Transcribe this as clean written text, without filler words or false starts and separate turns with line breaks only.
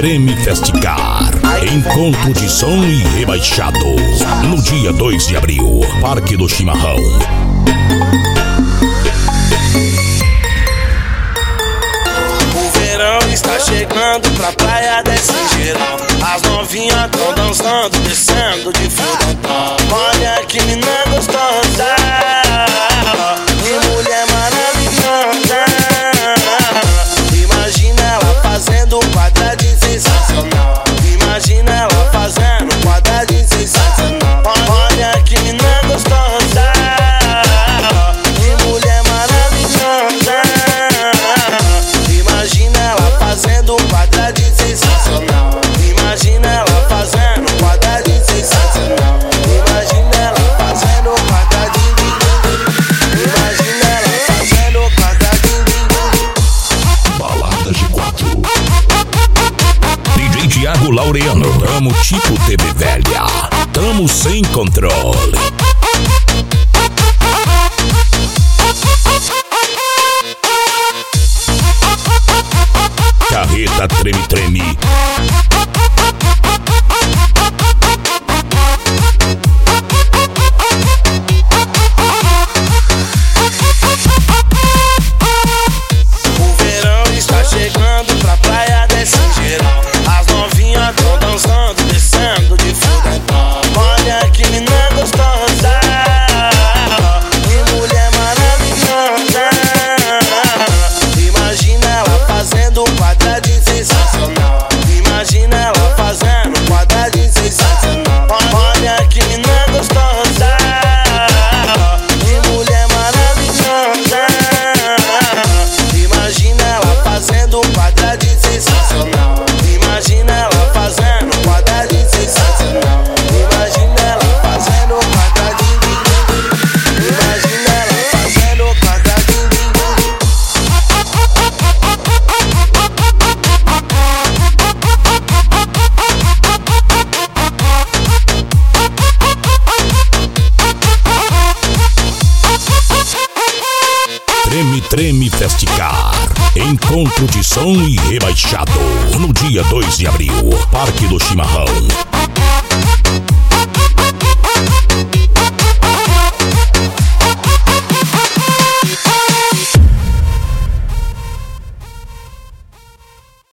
Treme Festicar. Encontro de som e rebaixado. No dia 2 de abril, Parque do Chimarrão.
O verão está chegando pra praia desse geral. As novinhas tão dançando, descendo de fio dental. Olha que menina gostosa, que mulher maravilhosa. Imagina ela fazendo um quadradinho sensacional. Imagina ela fazendo um quadradinho sensacional. Olha que menina gostosa, que mulher maravilhosa. Imagina ela fazendo um quadradinho sensacional. Imagina ela fazendo um quadradinho sensacional. Imagina ela fazendo um quadradinho. Imagina ela fazendo um quadradinho.
Balada G4. DJ Thiago Laureano. Tamo tipo TV velha. Tamo sem controle. Carreta treme, treme.
O verão está chegando pra praia desse geral. As novinhas tão dançando, descendo de fio dental. Olha que menina gostosa, que mulher maravilhosa. Imagina ela fazendo um quadradinho sensacional. Imagina ela fazendo um quadradinho sensacional. Olha que menina gostosa, que mulher maravilhosa. Imagina ela fazendo um quadradinho sensacional. Imagina ela fazendo um quadradinho sensacional. Imagina ela fazendo um quadradinho. Imagina ela fazendo um quadradinho.
Treme, treme Festicar. Encontro de som e rebaixado. No dia 2 de abril, Parque do Chimarrão.